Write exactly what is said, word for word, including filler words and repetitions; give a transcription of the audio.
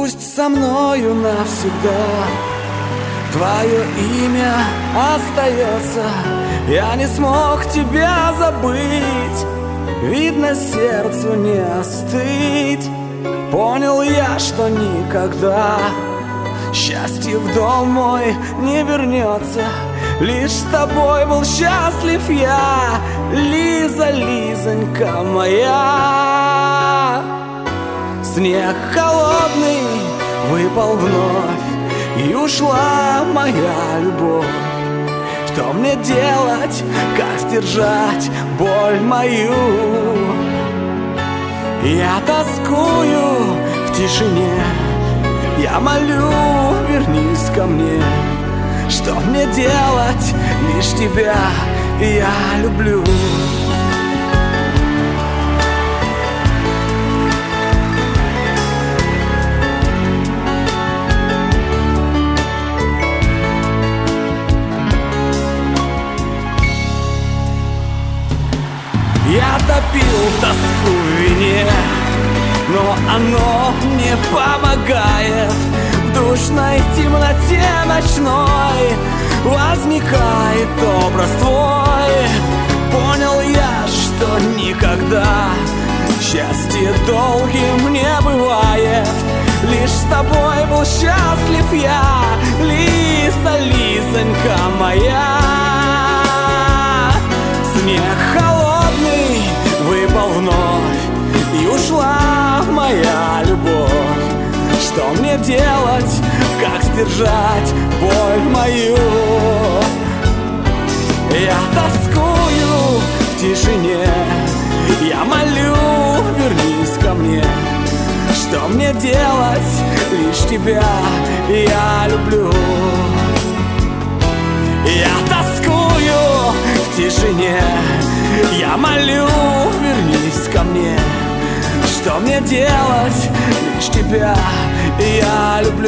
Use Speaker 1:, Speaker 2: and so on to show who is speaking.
Speaker 1: Пусть со мною навсегда твое имя остается. Я не смог тебя забыть, видно, сердцу не остыть. Понял я, что никогда счастье в дом мой не вернется. Лишь с тобой был счастлив я, Лиза, Лизонька моя. Снег холодный выпал вновь, и ушла моя любовь. Что мне делать, как сдержать боль мою? Я тоскую в тишине, я молю, вернись ко мне. Что мне делать, лишь тебя я люблю. Я топил тоску в вине, но оно не помогает. В душной темноте ночной возникает образ твой. Понял я, что никогда счастье долгим не бывает. Лишь с тобой был счастлив я, Лиза, Лизонька моя. Снег холодный выпал вновь, и ушла моя любовь. Что мне делать, как сдержать боль мою? Я тоскую в тишине, я молю, вернись ко мне. Что мне делать, лишь тебя я люблю. Я тоскую в тишине, я молю, вернись ко мне. Что мне делать, лишь тебя я люблю.